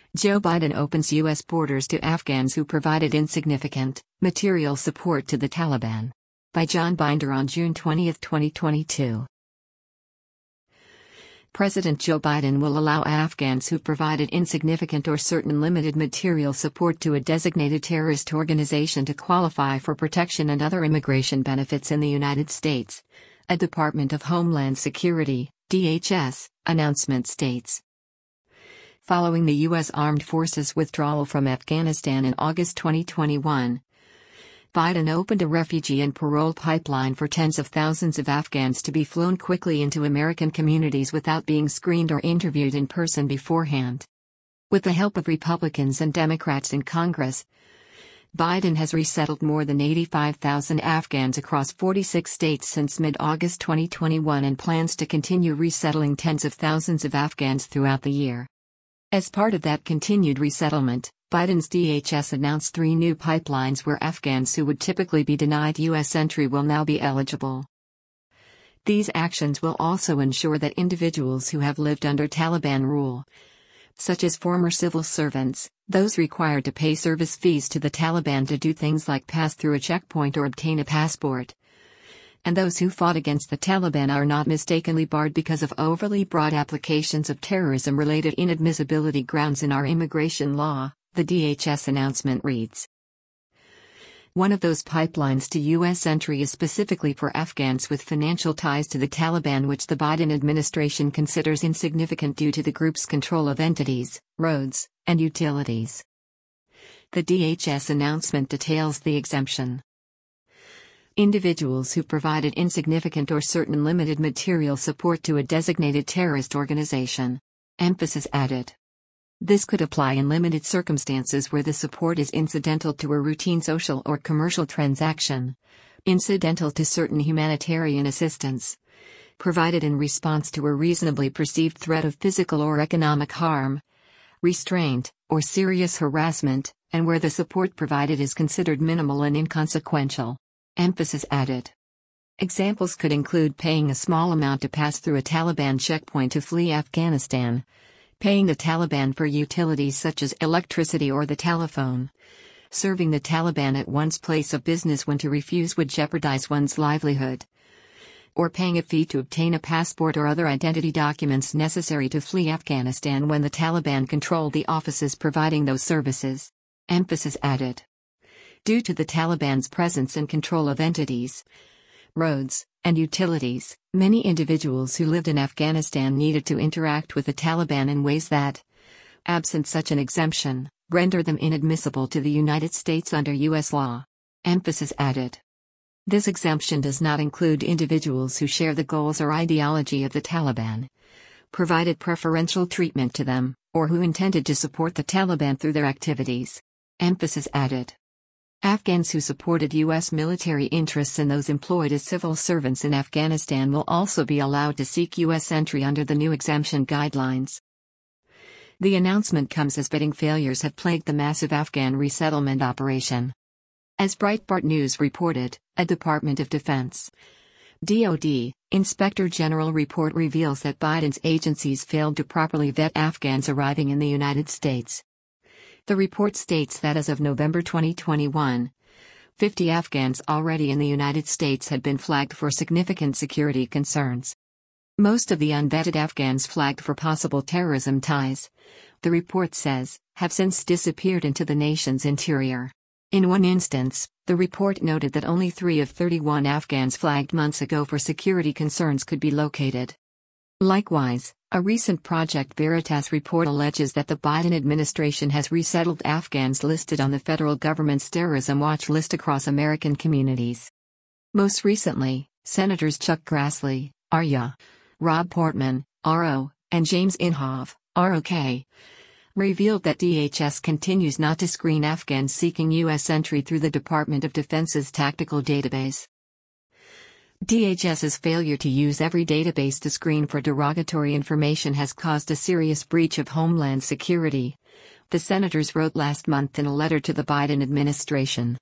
Joe Biden opens U.S. borders to Afghans who provided insignificant, material support to the Taliban. By John Binder on June 20, 2022. President Joe Biden will allow Afghans who provided insignificant or certain limited material support to a designated terrorist organization to qualify for protection and other immigration benefits in the United States. A Department of Homeland Security, DHS, announcement states. Following the U.S. Armed Forces withdrawal from Afghanistan in August 2021, Biden opened a refugee and parole pipeline for tens of thousands of Afghans to be flown quickly into American communities without being screened or interviewed in person beforehand. With the help of Republicans and Democrats in Congress, Biden has resettled more than 85,000 Afghans across 46 states since mid-August 2021 and plans to continue resettling tens of thousands of Afghans throughout the year. As part of that continued resettlement, Biden's DHS announced 3 new pipelines where Afghans who would typically be denied U.S. entry will now be eligible. These actions will also ensure that individuals who have lived under Taliban rule, such as former civil servants, those required to pay service fees to the Taliban to do things like pass through a checkpoint or obtain a passport, and those who fought against the Taliban are not mistakenly barred because of overly broad applications of terrorism-related inadmissibility grounds in our immigration law, the DHS announcement reads. One of those pipelines to U.S. entry is specifically for Afghans with financial ties to the Taliban, which the Biden administration considers insignificant due to the group's control of entities, roads, and utilities. The DHS announcement details the exemption. Individuals who provided insignificant or certain limited material support to a designated terrorist organization. Emphasis added. This could apply in limited circumstances where the support is incidental to a routine social or commercial transaction, incidental to certain humanitarian assistance, provided in response to a reasonably perceived threat of physical or economic harm, restraint, or serious harassment, and where the support provided is considered minimal and inconsequential. Emphasis added. Examples could include paying a small amount to pass through a Taliban checkpoint to flee Afghanistan, paying the Taliban for utilities such as electricity or the telephone, serving the Taliban at one's place of business when to refuse would jeopardize one's livelihood, or paying a fee to obtain a passport or other identity documents necessary to flee Afghanistan when the Taliban controlled the offices providing those services. Emphasis added. Due to the Taliban's presence and control of entities, roads, and utilities, many individuals who lived in Afghanistan needed to interact with the Taliban in ways that, absent such an exemption, render them inadmissible to the United States under U.S. law. Emphasis added. This exemption does not include individuals who share the goals or ideology of the Taliban, provided preferential treatment to them, or who intended to support the Taliban through their activities. Emphasis added. Afghans who supported U.S. military interests and those employed as civil servants in Afghanistan will also be allowed to seek U.S. entry under the new exemption guidelines. The announcement comes as bidding failures have plagued the massive Afghan resettlement operation. As Breitbart News reported, a Department of Defense (DoD) Inspector General report reveals that Biden's agencies failed to properly vet Afghans arriving in the United States. The report states that as of November 2021, 50 Afghans already in the United States had been flagged for significant security concerns. Most of the unvetted Afghans flagged for possible terrorism ties, the report says, have since disappeared into the nation's interior. In one instance, the report noted that only 3 of 31 Afghans flagged months ago for security concerns could be located. Likewise, a recent Project Veritas report alleges that the Biden administration has resettled Afghans listed on the federal government's terrorism watch list across American communities. Most recently, Senators Chuck Grassley, RYA, Rob Portman, RO, and James Inhofe, ROK, revealed that DHS continues not to screen Afghans seeking U.S. entry through the Department of Defense's tactical database. DHS's failure to use every database to screen for derogatory information has caused a serious breach of Homeland Security, the senators wrote last month in a letter to the Biden administration.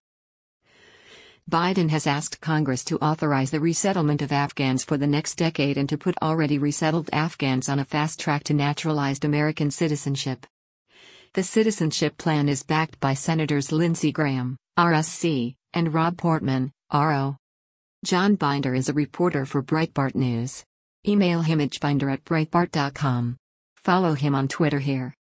Biden has asked Congress to authorize the resettlement of Afghans for the next decade and to put already resettled Afghans on a fast track to naturalized American citizenship. The citizenship plan is backed by Senators Lindsey Graham, RSC, and Rob Portman, RO. John Binder is a reporter for Breitbart News. Email him at binder@breitbart.com. Follow him on Twitter here.